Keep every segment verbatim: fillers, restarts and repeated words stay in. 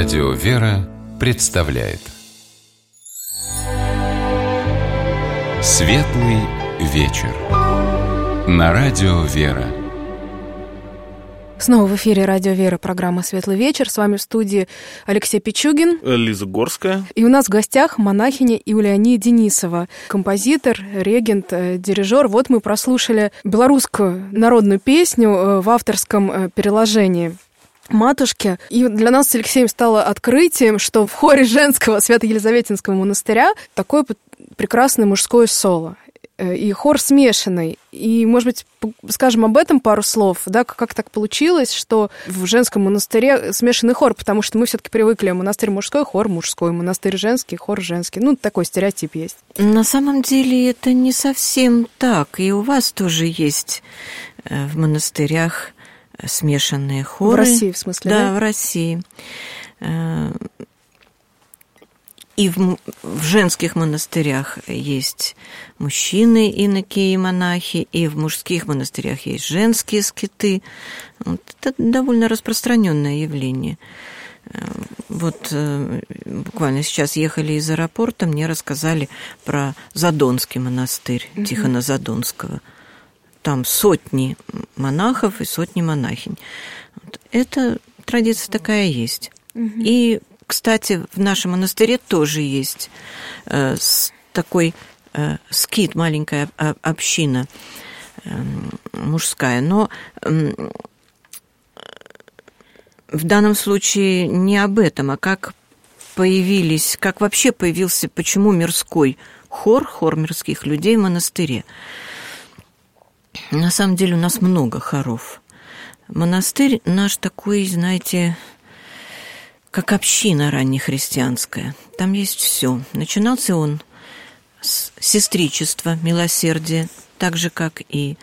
Радио «Вера» представляет Светлый вечер на Радио «Вера». Снова в эфире Радио «Вера», программа «Светлый вечер». С вами в студии Алексей Пичугин, Лиза Горская. И у нас в гостях монахиня Иулиания Денисова, композитор, регент, дирижер. Вот мы прослушали белорусскую народную песню в авторском переложении «Матушки». И для нас с Алексеем стало открытием, что в хоре женского Свято-Елизаветинского монастыря такое прекрасное мужское соло. И хор смешанный. И, может быть, скажем об этом пару слов, да, как так получилось, что в женском монастыре смешанный хор, потому что мы все-таки привыкли, монастырь мужской, хор мужской, монастырь женский, хор женский. Ну, такой стереотип есть. На самом деле это не совсем так. И у вас тоже есть в монастырях смешанные хоры. В России, в смысле, да? Да, в России. И в, в женских монастырях есть мужчины, иноки и монахи, и в мужских монастырях есть женские скиты. Вот, это довольно распространенное явление. Вот буквально сейчас ехали из аэропорта, мне рассказали про Задонский монастырь, mm-hmm. Тихона Задонского. Там сотни монахов и сотни монахинь. Вот, это традиция такая есть. Mm-hmm. И кстати, в нашем монастыре тоже есть э, такой э, скит, маленькая община э, мужская, но э, в данном случае не об этом, а как появились, как вообще появился, почему мирской хор, хор мирских людей в монастыре. На самом деле у нас много хоров. Монастырь наш такой, знаете, как община раннехристианская. Там есть все. Начинался он с сестричества, милосердия, так же, как и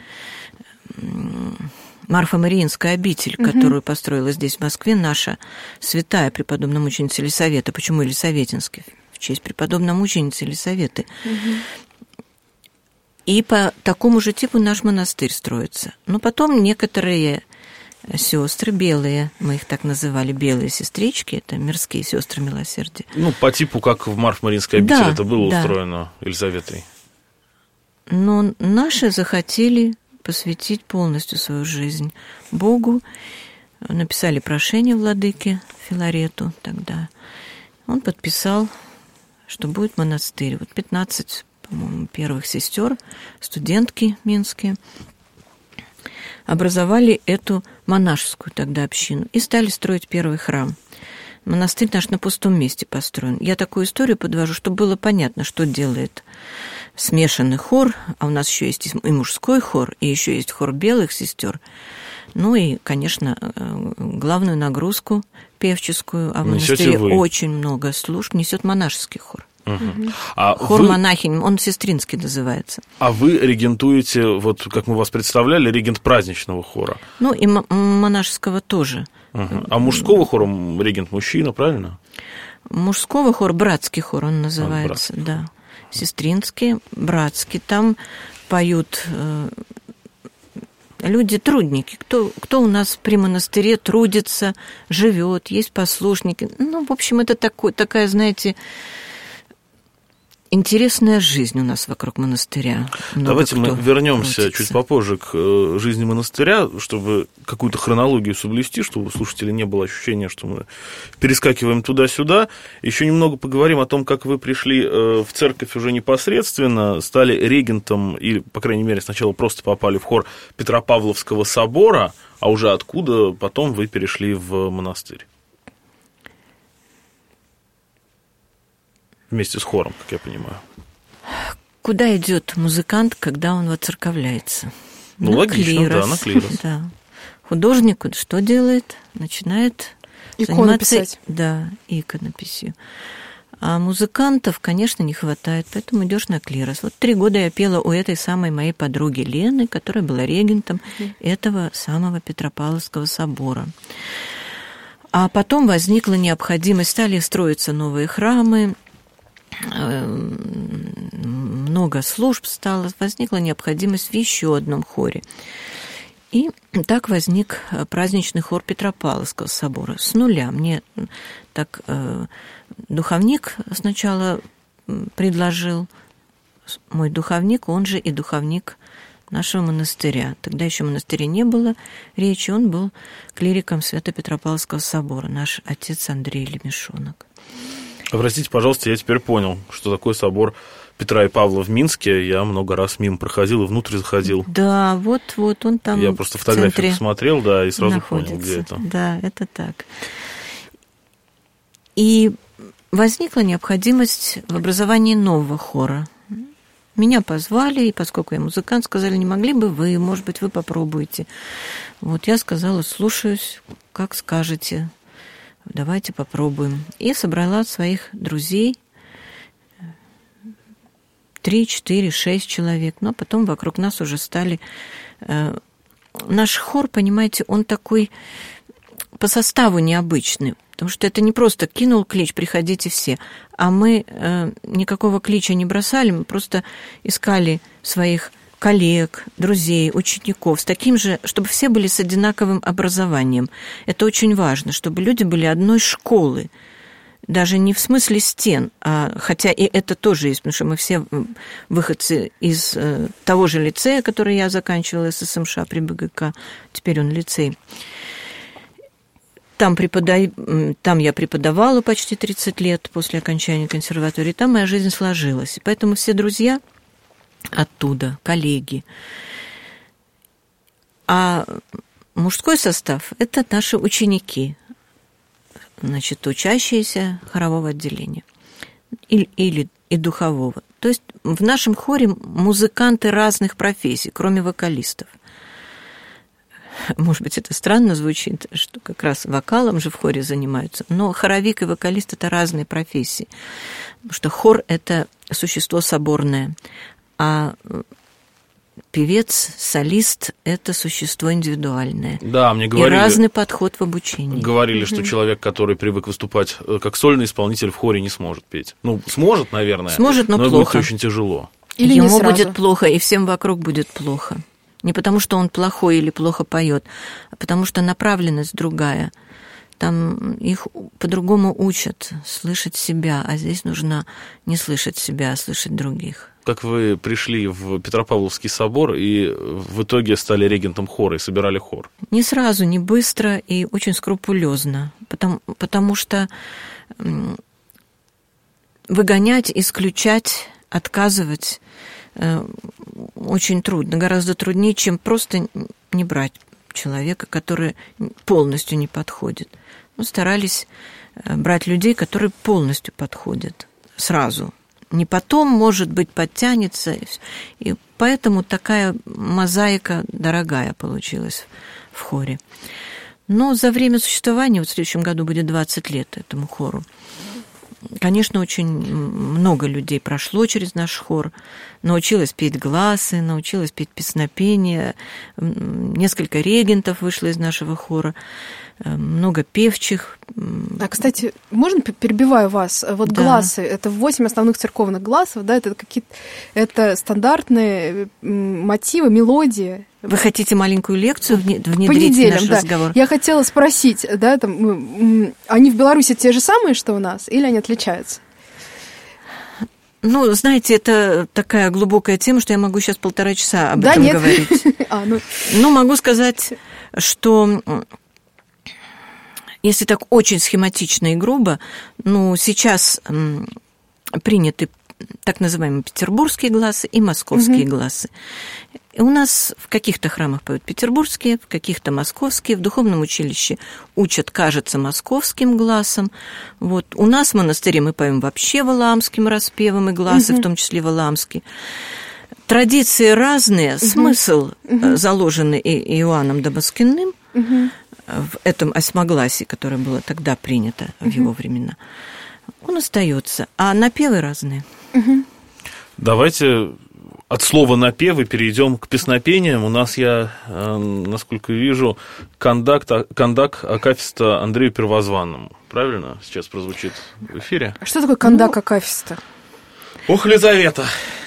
Марфа-Мариинская обитель, угу. которую построила здесь, в Москве, наша святая преподобная мученица Елисавета. Почему Елисаветинский? В честь преподобной мученицы Елисаветы. Угу. И по такому же типу наш монастырь строится. Но потом некоторые сестры белые, мы их так называли, белые сестрички, это мирские сестры милосердия. Ну, по типу, как в Марфа-Мариинской обители да, это было да. устроено Елизаветой. Но наши захотели посвятить полностью свою жизнь Богу, написали прошение владыке Филарету тогда. Он подписал, что будет монастырь. Вот пятнадцать, по-моему, первых сестер, студентки минские, образовали эту монашескую тогда общину и стали строить первый храм. Монастырь наш на пустом месте построен. Я такую историю подвожу, чтобы было понятно, что делает смешанный хор, а у нас еще есть и мужской хор, и еще есть хор белых сестер. Ну и, конечно, главную нагрузку певческую, а в монастыре очень много служб несет монашеский хор. Угу. А хор вы... монахинь, он сестринский называется. А вы регентуете, вот как мы вас представляли, регент праздничного хора? Ну и м- монашеского тоже. Угу. А мужского хора регент мужчина, правильно? Мужского хор, братский хор он называется, а, да. Сестринский, братский. Там поют э, люди трудники. Кто, кто у нас при монастыре трудится, живет, есть послушники. Ну, в общем, это такой, такая, знаете, интересная жизнь у нас вокруг монастыря. Много Давайте мы вернемся крутится. чуть попозже к жизни монастыря, чтобы какую-то хронологию соблюсти, чтобы у слушателей не было ощущения, что мы перескакиваем туда-сюда. Еще немного поговорим о том, как вы пришли в церковь уже непосредственно, стали регентом, или, по крайней мере, сначала просто попали в хор Петропавловского собора, а уже откуда потом вы перешли в монастырь. Вместе с хором, как я понимаю. Куда идет музыкант, когда он воцерковляется? Ну, на логично, клирос. да, на клирос. Да. Художник что делает? Начинает икону заниматься писать. Да, иконописью. А музыкантов, конечно, не хватает, поэтому идешь на клирос. Вот три года я пела у этой самой моей подруги Лены, которая была регентом mm. этого самого Петропавловского собора. А потом возникла необходимость, стали строиться новые храмы, много служб стало, возникла необходимость в еще одном хоре. И так возник праздничный хор Петропавловского собора с нуля. Мне так э, духовник сначала предложил, мой духовник, он же и духовник нашего монастыря. Тогда еще монастыря не было речи, он был клириком Свято-Петропавловского собора, наш отец Андрей Лемешонок. Простите, пожалуйста, я теперь понял, что такое собор Петра и Павла в Минске. Я много раз мимо проходил и внутрь заходил. Да, вот-вот он там. Я просто фотографию посмотрел, да, и сразу находится. Понял, где это. Да, это так. И возникла необходимость в образовании нового хора. Меня позвали, и поскольку я музыкант, сказали, не могли бы вы, может быть, вы попробуете. Вот я сказала, слушаюсь, как скажете, давайте попробуем. И собрала своих друзей, три, четыре, шесть человек, но потом вокруг нас уже стали... Наш хор, понимаете, он такой по составу необычный, потому что это не просто кинул клич, приходите все, а мы никакого клича не бросали, мы просто искали своих коллег, друзей, учеников, с таким же, чтобы все были с одинаковым образованием. Это очень важно, чтобы люди были одной школы, даже не в смысле стен, а, хотя и это тоже есть, потому что мы все выходцы из э, того же лицея, который я заканчивала, ССМШ при БГК, теперь он лицей. Там, препода... там я преподавала почти тридцать лет после окончания консерватории, там моя жизнь сложилась. И поэтому все друзья оттуда, коллеги. А мужской состав – это наши ученики, значит, учащиеся хорового отделения или, или и духового. То есть в нашем хоре музыканты разных профессий, кроме вокалистов. Может быть, это странно звучит, что как раз вокалом же в хоре занимаются, но хоровик и вокалист – это разные профессии, потому что хор – это существо соборное, а певец, солист – это существо индивидуальное. Да, мне говорили, и разный подход в обучении. Говорили, что человек, который привык выступать как сольный исполнитель, в хоре не сможет петь. Ну, сможет, наверное, сможет, но, но плохо. будет очень тяжело. Или Ему не сразу. будет плохо, и всем вокруг будет плохо. Не потому, что он плохой или плохо поет, а потому что направленность другая. Там их по-другому учат слышать себя, а здесь нужно не слышать себя, а слышать других. Как вы пришли в Петропавловский собор и в итоге стали регентом хора и собирали хор? Не сразу, не быстро и очень скрупулезно, потому, потому что выгонять, исключать, отказывать очень трудно, гораздо труднее, чем просто не брать человека, который полностью не подходит. Мы старались брать людей, которые полностью подходят сразу. Не потом, может быть, подтянется. И поэтому такая мозаика дорогая получилась в хоре. Но за время существования, вот в следующем году будет двадцать лет этому хору, конечно, очень много людей прошло через наш хор, научилась петь гласы, научилась петь песнопение, несколько регентов вышло из нашего хора, много певчих. А, кстати, можно, перебиваю вас, вот да. Гласы, это восемь основных церковных гласов, да, это какие-то, это стандартные мотивы, мелодии. Вы хотите маленькую лекцию внедрить в наш да. разговор? Я хотела спросить, да, там, они в Беларуси те же самые, что у нас, или они отличаются? Ну, знаете, это такая глубокая тема, что я могу сейчас полтора часа об да, этом нет? говорить. а, ну... ну, могу сказать, что если так очень схематично и грубо, ну, сейчас приняты так называемые петербургские гласы и московские угу. гласы. И у нас в каких-то храмах поют петербургские, в каких-то московские, в духовном училище учат, кажется, московским гласом. Вот. У нас в монастыре мы поем вообще валаамским распевом, и гласы, угу. в том числе валаамские. Традиции разные, угу. смысл угу. заложенный Иоанном Дамаскиным угу. в этом осьмогласии, которое было тогда принято в угу. его времена, он остается, а напевы разные. Угу. Давайте от слова напевы перейдем к песнопениям. У нас, я, насколько вижу, кондак, кондак акафиста Андрею Первозванному. Правильно сейчас прозвучит в эфире? А что такое кондак ну, акафиста? Ох, Лизавета!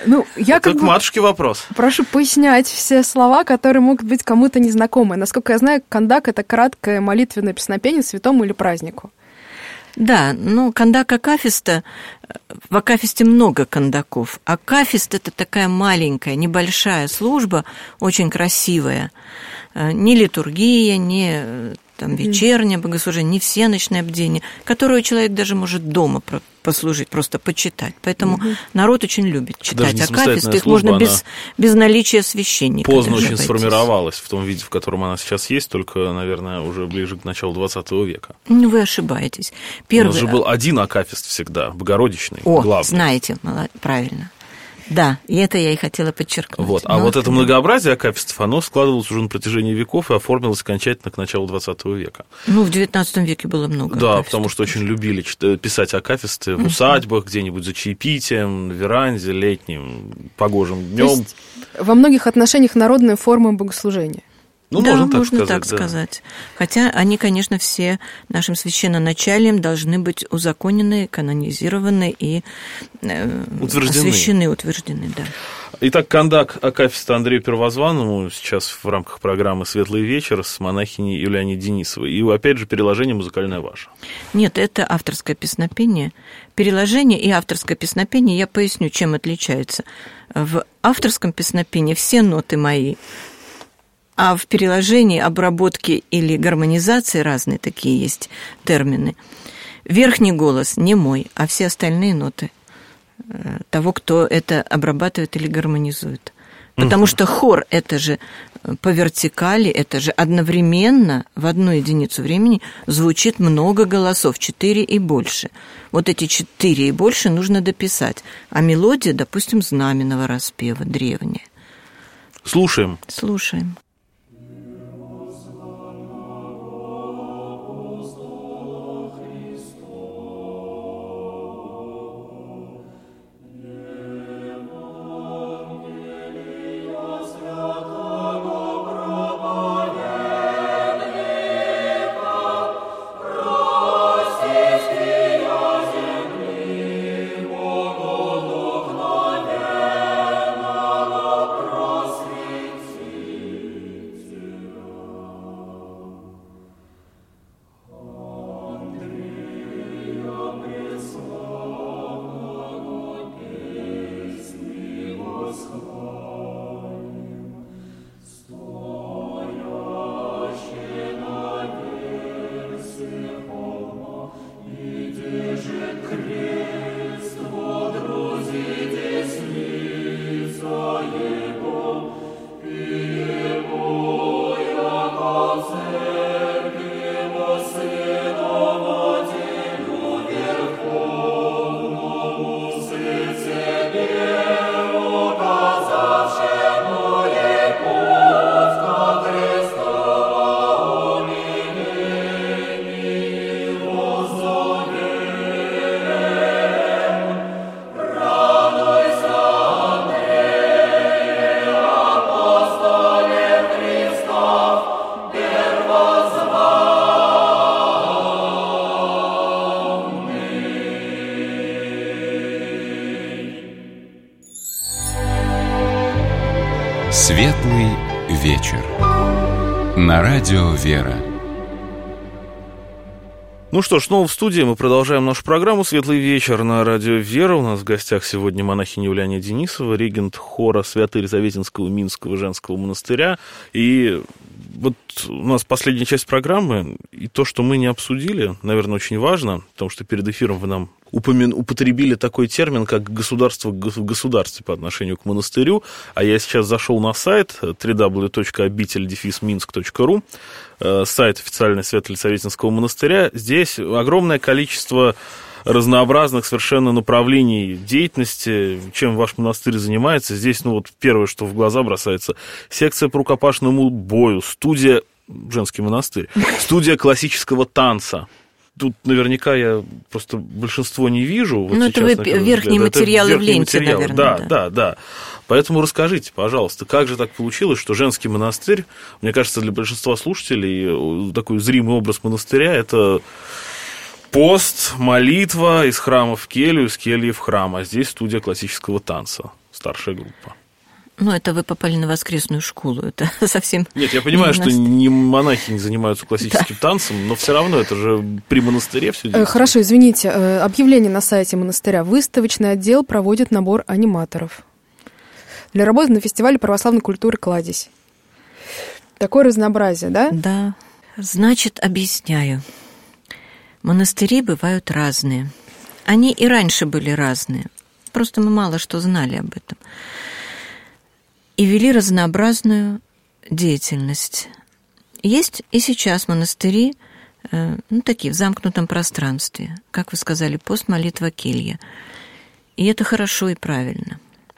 Ну, я Это как к бы матушке вопрос. прошу пояснять все слова, которые могут быть кому-то незнакомы. Насколько я знаю, кандак — это краткое молитвенное песнопение святому или празднику. Да, ну, кандак акафиста, в акафисте много кандаков. Акафист – это такая маленькая, небольшая служба, очень красивая. Не литургия, не там, вечернее богослужение, не всеночное бдение, которое человек даже может дома послужить, просто почитать. Поэтому угу. народ очень любит читать акафист, их служба, можно без, без наличия священника. Поздно очень обойтись. Сформировалась в том виде, в котором она сейчас есть, только, наверное, уже ближе к началу двадцатого века. Ну, вы ошибаетесь. Первый... У нас же был один акафист всегда, Богородичный, О, главный. Знаете, правильно. Да, и это я и хотела подчеркнуть. Вот. А Но вот это... это многообразие акафистов, оно складывалось уже на протяжении веков и оформилось окончательно к началу двадцатого века. Ну, в девятнадцатом веке было много Да, акафистов. потому что очень любили писать акафисты в усадьбах, где-нибудь за чаепитием, на веранде, летним, погожим днем. То есть во многих отношениях народная форма богослужения. Ну, да, можно так можно сказать. так да. сказать. Хотя они, конечно, все нашим священноначалием должны быть узаконены, канонизированы и э, утверждены. освящены, утверждены, да. Итак, кандак акафиста Андрею Первозванному сейчас в рамках программы «Светлый вечер» с монахиней Юлианой Денисовой. И, опять же, переложение музыкальное ваше. Нет, это авторское песнопение. Переложение и авторское песнопение, я поясню, чем отличаются. В авторском песнопении все ноты мои, а в переложении, обработке или гармонизации разные такие есть термины. Верхний голос не мой, а все остальные ноты того, кто это обрабатывает или гармонизует. Потому что хор – это же по вертикали, это же одновременно в одну единицу времени звучит много голосов, четыре и больше. Вот эти четыре и больше нужно дописать. А мелодия, допустим, знаменного распева, древняя. Слушаем. Слушаем. Светлый вечер. На радио «Вера». Ну что ж, снова в студии мы продолжаем нашу программу «Светлый вечер» на радио «Вера». У нас в гостях сегодня монахиня Юлиана Денисова, регент хора Свято-Елизаветинского Минского женского монастыря. И вот у нас последняя часть программы, и то, что мы не обсудили, наверное, очень важно, потому что перед эфиром вы нам упомя... употребили такой термин, как «государство в государстве» по отношению к монастырю, а я сейчас зашел на сайт дабл ю дабл ю дабл ю точка обитель минск точка ру, сайт официальный Свято-Елизаветинского монастыря. Здесь огромное количество разнообразных совершенно направлений деятельности, чем ваш монастырь занимается. Здесь, ну вот, первое, что в глаза бросается, секция по рукопашному бою, студия, женский монастырь, студия классического танца. Тут наверняка я просто большинство не вижу. Вот ну, это вы верхние материалы в ленте, материалы. наверное. Да, да, да, да. Поэтому расскажите, пожалуйста, как же так получилось, что женский монастырь, мне кажется, для большинства слушателей такой зримый образ монастыря – это пост, молитва из храма в келью, из кельи в храм, а здесь студия классического танца. старшая группа. Ну, это вы попали на воскресную школу, это совсем... Нет, я понимаю, что не монахи не занимаются классическим да. танцем, но все равно это же при монастыре все делается. Хорошо, извините, объявление на сайте монастыря. Выставочный отдел проводит набор аниматоров для работы на фестивале православной культуры «Кладезь». Такое разнообразие, да? Да. Значит, объясняю. Монастыри бывают разные. Они и раньше были разные. Просто мы мало что знали об этом. И вели разнообразную деятельность. Есть и сейчас монастыри, ну, такие, в замкнутом пространстве. Как вы сказали, пост, молитва, келья. И это хорошо и правильно.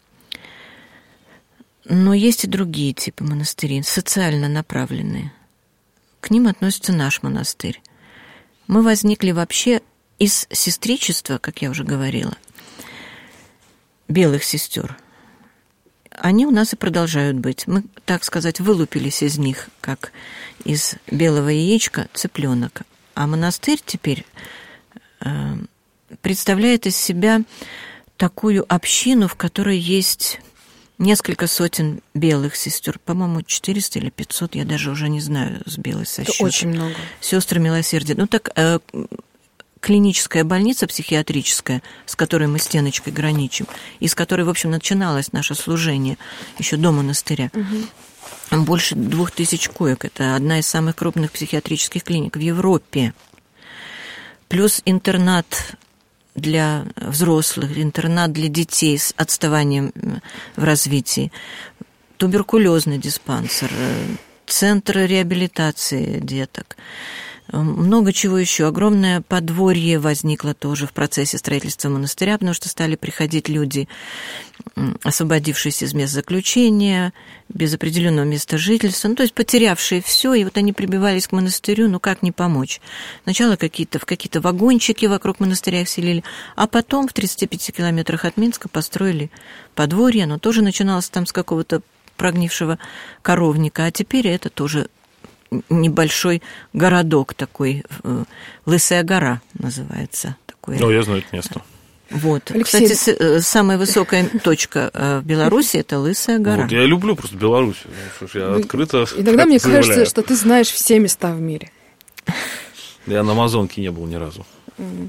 Но есть и другие типы монастырей, социально направленные. К ним относится наш монастырь. Мы возникли вообще из сестричества, как я уже говорила, белых сестер. Они у нас и продолжают быть. Мы, так сказать, вылупились из них, как из белого яичка цыпленок. А монастырь теперь э, представляет из себя такую общину, в которой есть несколько сотен белых сестер, по-моему, четыреста или пятьсот, я даже уже не знаю с белой со счета. Это очень много. Сестры милосердия. Ну так, э, клиническая больница психиатрическая, с которой мы стеночкой граничим, и с которой, в общем, начиналось наше служение еще до монастыря. Угу. Больше двух тысяч коек. Это одна из самых крупных психиатрических клиник в Европе. Плюс интернат для взрослых, интернат для детей с отставанием в развитии, туберкулезный диспансер, центр реабилитации деток, много чего еще. Огромное подворье возникло тоже в процессе строительства монастыря, потому что стали приходить люди, освободившиеся из мест заключения, без определенного места жительства, ну, то есть потерявшие все, и вот они прибивались к монастырю, ну как не помочь? Сначала какие-то, в какие-то вагончики вокруг монастыря их селили, а потом в тридцати пяти километрах от Минска построили подворье, оно тоже начиналось там с какого-то прогнившего коровника, а теперь это тоже небольшой городок такой, Лысая гора называется. Такой. Ну, я знаю это место. Вот. Алексей... Кстати, самая высокая точка в Беларуси – это Лысая гора. Вот, я люблю просто Беларусь. Я открыто Иногда мне заявляю. Кажется, что ты знаешь все места в мире. Я на Амазонке не был ни разу. Mm.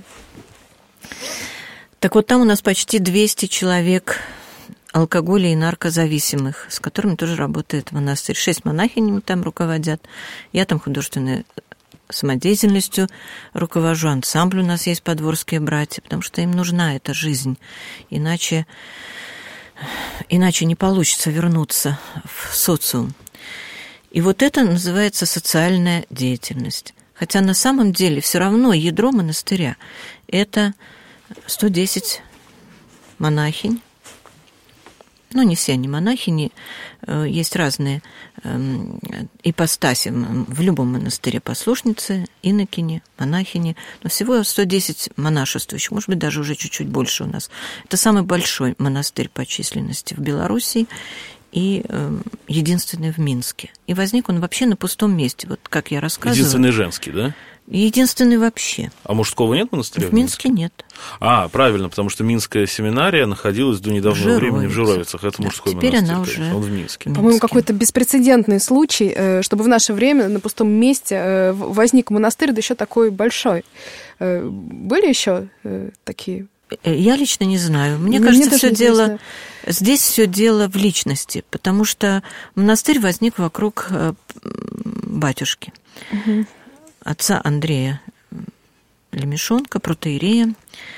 Так вот, там у нас почти двести человек алкоголя и наркозависимых, с которыми тоже работает монастырь. Шесть монахинь там руководят. Я там художественной самодеятельностью руковожу. Ансамбль у нас есть «Подворские братья», потому что им нужна эта жизнь. Иначе, иначе не получится вернуться в социум. И вот это называется социальная деятельность. Хотя на самом деле все равно ядро монастыря – это сто десять монахинь. Ну, не все они монахини, есть разные ипостаси в любом монастыре: послушницы, инокини, монахини, но всего сто десять монашествующих, может быть, даже уже чуть-чуть больше у нас. Это самый большой монастырь по численности в Беларуси и единственный в Минске. И возник он вообще на пустом месте, вот как я рассказывала. Единственный женский, да? Единственный вообще. А мужского нет монастыря? В Минске нет. А, правильно, потому что Минская семинария находилась до недавнего времени в Журавицах. Это да, мужской теперь монастырь. Она уже он в Минске. По-моему, какой-то беспрецедентный случай, чтобы в наше время на пустом месте возник монастырь, да еще такой большой. Были еще такие? Я лично не знаю. Мне ну, кажется, все дело... Здесь все дело в личности, потому что монастырь возник вокруг батюшки. Угу. Отца Андрея Лемешонка, протоиерея,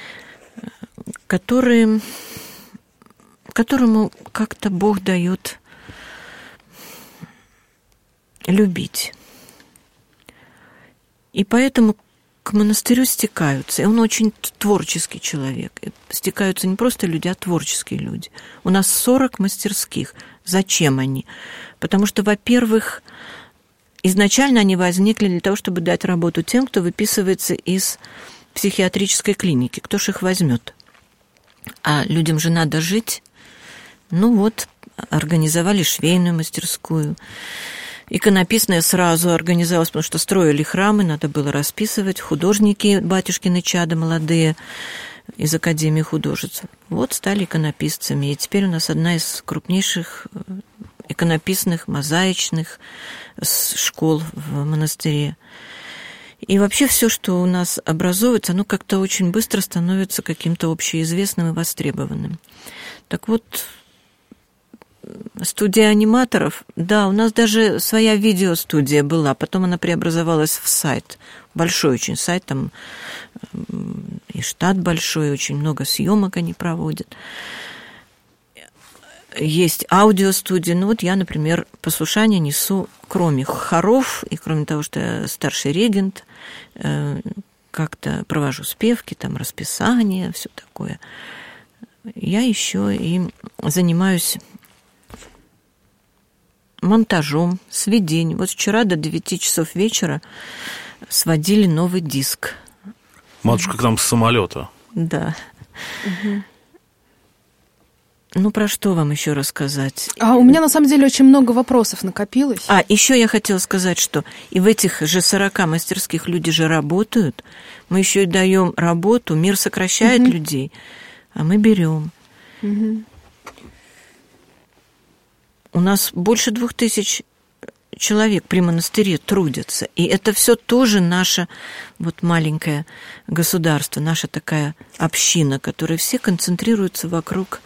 который, которому как-то Бог дает любить. И поэтому к монастырю стекаются. И он очень творческий человек. И стекаются не просто люди, а творческие люди. У нас сорок мастерских. Зачем они? Потому что, во-первых, изначально они возникли для того, чтобы дать работу тем, кто выписывается из психиатрической клиники. Кто ж их возьмет? А людям же надо жить. Ну вот, организовали швейную мастерскую. Иконописная сразу организовалась, потому что строили храмы, надо было расписывать. Художники, батюшкины чада молодые, из Академии художеств. Вот стали иконописцами. И теперь у нас одна из крупнейших иконописных, мозаичных школ в монастыре. И вообще все, что у нас образовывается, оно как-то очень быстро становится каким-то общеизвестным и востребованным. Так вот, студия аниматоров, да, у нас даже своя видеостудия была, потом она преобразовалась в сайт. Большой очень сайт, там и штат большой, очень много съемок они проводят. Есть аудиостудия. Ну вот я, например, послушание несу, кроме хоров, и кроме того, что я старший регент, как-то провожу спевки, там расписание, все такое. Я еще и занимаюсь монтажом, сведением. Вот вчера до девяти часов вечера сводили новый диск. Матушка к нам с самолета. Да. Угу. Ну, про что вам еще рассказать? А у меня, на самом деле, очень много вопросов накопилось. А, еще я хотела сказать, что и в этих же сорока мастерских люди же работают. Мы еще и даем работу, мир сокращает угу. людей, а мы берем. Угу. У нас больше двух тысяч человек при монастыре трудятся. И это все тоже наше вот маленькое государство, наша такая община, которая все концентрируются вокруг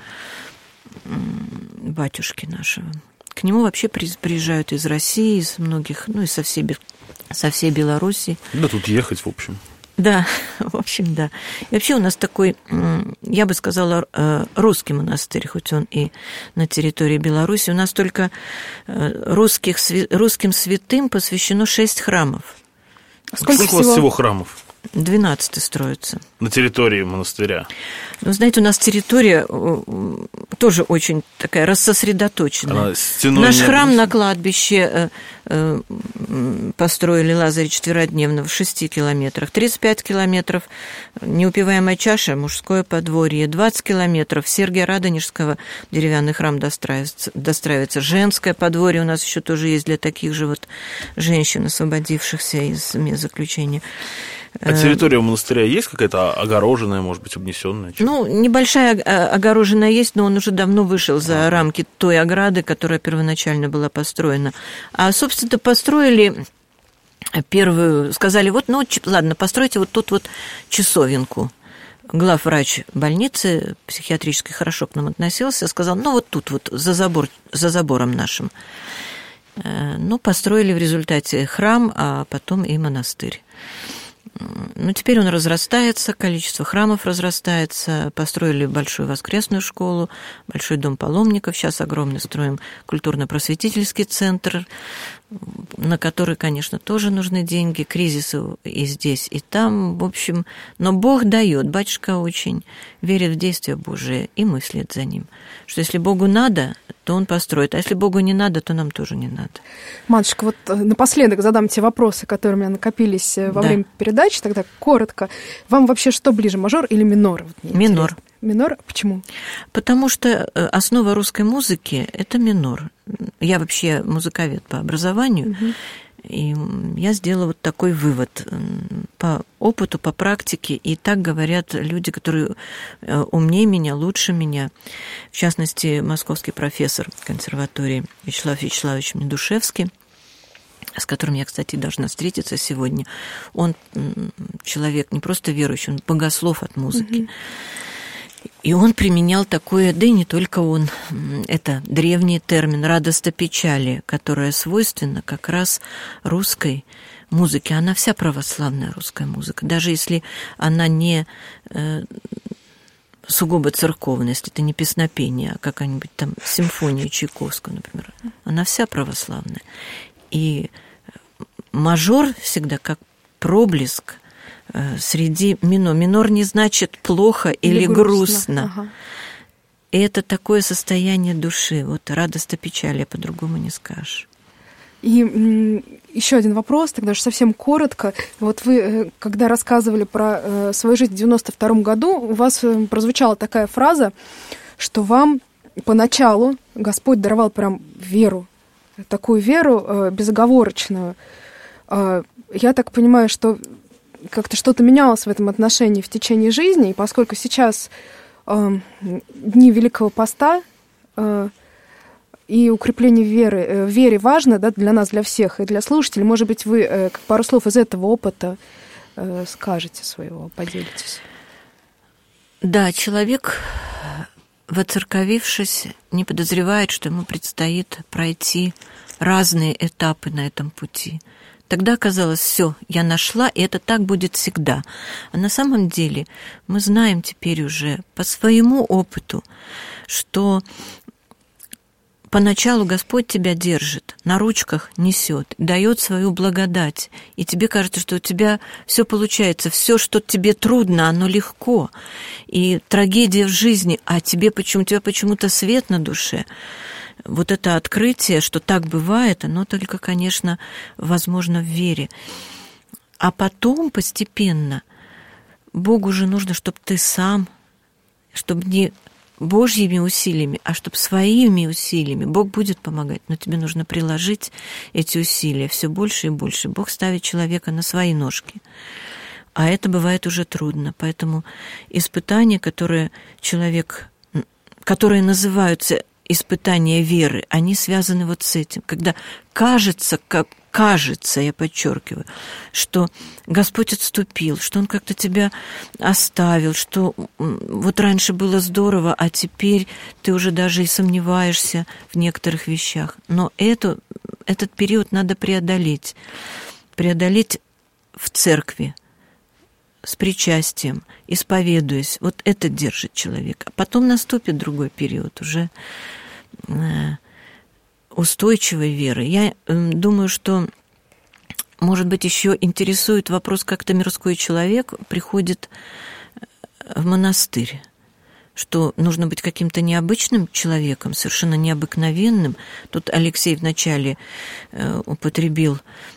батюшки нашего. К нему вообще приезжают из России, из многих, ну и со всей, со всей Белоруссии. Да тут ехать, в общем. Да, в общем, да. И вообще у нас такой, я бы сказала, русский монастырь, хоть он и на территории Беларуси. У нас только русских, русским святым посвящено шесть храмов. Сколько, Сколько у вас всего храмов? двенадцать строятся. На территории монастыря? Ну, знаете, у нас территория тоже очень такая рассосредоточенная. Наш храм на кладбище построили Лазаря Четверодневного в шести километрах. тридцать пять километров неупиваемая чаша, мужское подворье. двадцать километров Сергия Радонежского деревянный храм достраивается, достраивается. Женское подворье у нас еще тоже есть для таких же вот женщин, освободившихся из мест заключения. А территория у монастыря есть какая-то огороженная, может быть, обнесенная? Ну, небольшая огороженная есть, но он уже давно вышел за рамки той ограды, которая первоначально была построена. А, собственно, построили первую, сказали, вот, ну, ладно, постройте вот тут вот часовенку. Главврач больницы психиатрической хорошо к нам относился, сказал, ну, вот тут вот, за, забор, за забором нашим. Ну, построили в результате храм, а потом и монастырь. Ну, теперь он разрастается, количество храмов разрастается, построили большую воскресную школу, большой дом паломников, сейчас огромный строим культурно-просветительский центр, на который, конечно, тоже нужны деньги, кризисы и здесь, и там, в общем, но Бог дает, батюшка очень верит в действия Божие и мыслит за ним, что если Богу надо, то он построит, а если Богу не надо, то нам тоже не надо. Матушка, вот напоследок задам те вопросы, которые у меня накопились во да. время передачи, тогда коротко. Вам вообще что ближе, мажор или минор? Вот минор. Интересно. Минор? Почему? Потому что основа русской музыки – это минор. Я вообще музыковед по образованию, угу. и я сделала вот такой вывод по опыту, по практике, и так говорят люди, которые умнее меня, лучше меня. В частности, московский профессор консерватории Вячеслав Вячеславович Медушевский, с которым я, кстати, должна встретиться сегодня. Он человек не просто верующий, он богослов от музыки. Угу. И он применял такое, да и не только он, это древний термин радостопечали, которая свойственна как раз русской музыке. Она вся православная русская музыка, даже если она не э, сугубо церковная, если это не песнопение, а какая-нибудь там симфония Чайковского, например, она вся православная. И мажор всегда как проблеск среди минор. Минор не значит плохо или, или грустно. грустно. Ага. И это такое состояние души. Вот радостно-печаль, по-другому не скажешь. И м, еще один вопрос, тогда же совсем коротко. Вот вы, когда рассказывали про э, свою жизнь в девяносто втором году, у вас прозвучала такая фраза, что вам поначалу Господь даровал прям веру, такую веру э, безоговорочную. Э, я так понимаю, что как-то что-то менялось в этом отношении в течение жизни, и поскольку сейчас э, дни Великого Поста, э, и укрепление веры, э, вере важно, да, для нас, для всех, и для слушателей, может быть, вы э, пару слов из этого опыта э, скажете своего, поделитесь. Да, человек, воцерковившись, не подозревает, что ему предстоит пройти разные этапы на этом пути. Тогда казалось, все, я нашла, и это так будет всегда. А на самом деле мы знаем теперь уже по своему опыту, что поначалу Господь тебя держит, на ручках несет, дает свою благодать, и тебе кажется, что у тебя все получается, все, что тебе трудно, оно легко, и трагедия в жизни, а тебе почему, у тебя почему-то свет на душе. Вот это открытие, что так бывает, оно только, конечно, возможно в вере. А потом постепенно Богу же нужно, чтобы ты сам, чтобы не Божьими усилиями, а чтобы своими усилиями. Бог будет помогать, но тебе нужно приложить эти усилия все больше и больше. Бог ставит человека на свои ножки. А это бывает уже трудно. Поэтому испытания, которые человек, которые называются испытания веры, они связаны вот с этим. Когда кажется, как кажется, я подчеркиваю, что Господь отступил, что Он как-то тебя оставил, что вот раньше было здорово, а теперь ты уже даже и сомневаешься в некоторых вещах. Но это, этот период надо преодолеть. Преодолеть в церкви, с причастием, исповедуясь. Вот это держит человека. А потом наступит другой период уже устойчивой веры. Я думаю, что, может быть, еще интересует вопрос, как-то мирской человек приходит в монастырь, что нужно быть каким-то необычным человеком, совершенно необыкновенным. Тут Алексей вначале употребил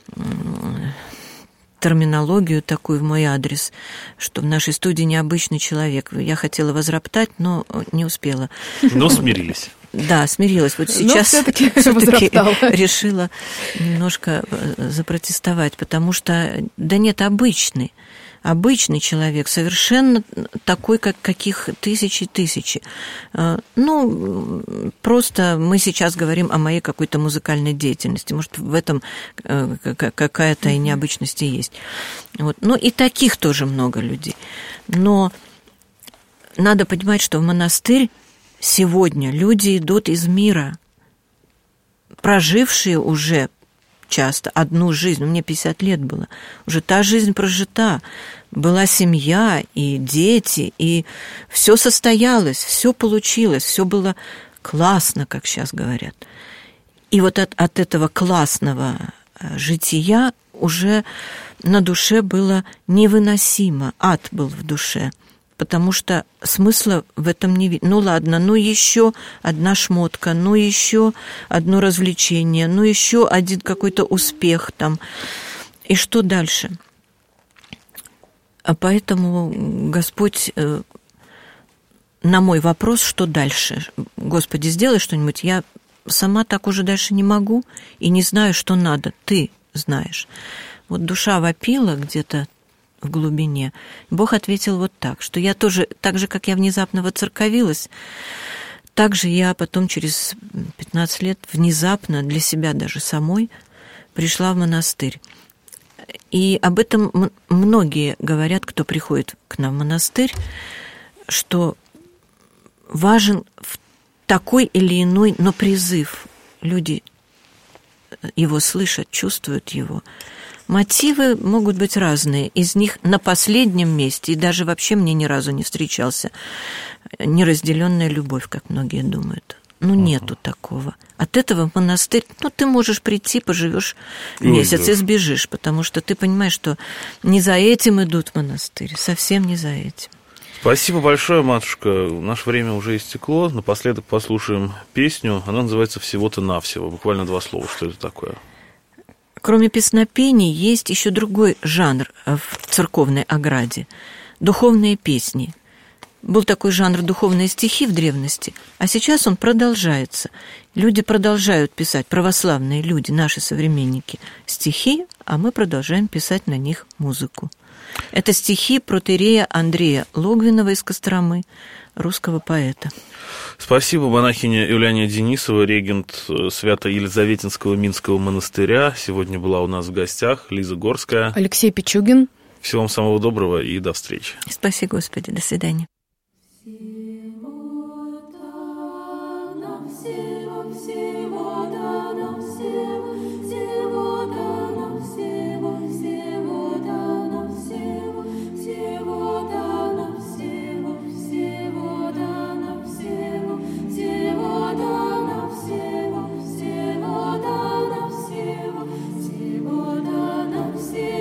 терминологию такую в мой адрес, что в нашей студии необычный человек. Я хотела возроптать, но не успела. Но смирились. Да, смирилась. Вот сейчас все-таки решила немножко запротестовать, потому что, да нет, обычный. Обычный человек, совершенно такой, как каких тысячи тысячи. Ну, просто мы сейчас говорим о моей какой-то музыкальной деятельности. Может, в этом какая-то и необычность и есть. Вот. Ну, и таких тоже много людей. Но надо понимать, что в монастырь сегодня люди идут из мира, прожившие уже часто одну жизнь, мне пятьдесят лет было, уже та жизнь прожита, была семья и дети, и все состоялось, все получилось, все было классно, как сейчас говорят. И вот от, от этого классного жития уже на душе было невыносимо, ад был в душе, потому что смысла в этом не видно. Ну ладно, ну еще одна шмотка, ну еще одно развлечение, ну еще один какой-то успех там. И что дальше? А поэтому Господь на мой вопрос, что дальше? Господи, сделай что-нибудь. Я сама так уже дальше не могу и не знаю, что надо. Ты знаешь. Вот душа вопила где-то в глубине. Бог ответил вот так, что я тоже, так же, как я внезапно воцерковилась, так же я потом через пятнадцать лет внезапно для себя даже самой пришла в монастырь. И об этом многие говорят, кто приходит к нам в монастырь, что важен такой или иной, но призыв. Люди его слышат, чувствуют его. Мотивы могут быть разные. Из них на последнем месте, и даже вообще мне ни разу не встречался, неразделенная любовь, как многие думают. Ну, нету такого. От этого в монастырь, ну, ты можешь прийти, поживешь месяц и сбежишь, потому что ты понимаешь, что не за этим идут в монастырь, совсем не за этим. Спасибо большое, матушка. Наше время уже истекло. Напоследок послушаем песню. Она называется «Всего-то навсего». Буквально два слова. Что это такое? Кроме песнопений, есть еще другой жанр в церковной ограде – духовные песни. Был такой жанр духовные стихи в древности, а сейчас он продолжается. Люди продолжают писать, православные люди, наши современники, стихи, а мы продолжаем писать на них музыку. Это стихи протоиерея Андрея Логвинова из Костромы, русского поэта. Спасибо, монахиня Юлиания Денисова, регент Свято-Елизаветинского Минского монастыря. Сегодня была у нас в гостях Лиза Горская. Алексей Пичугин. Всего вам самого доброго и до встречи. Спаси Господи, до свидания.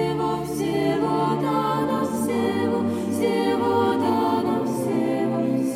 Всего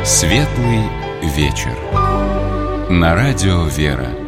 Светлый вечер. На радио «Вера».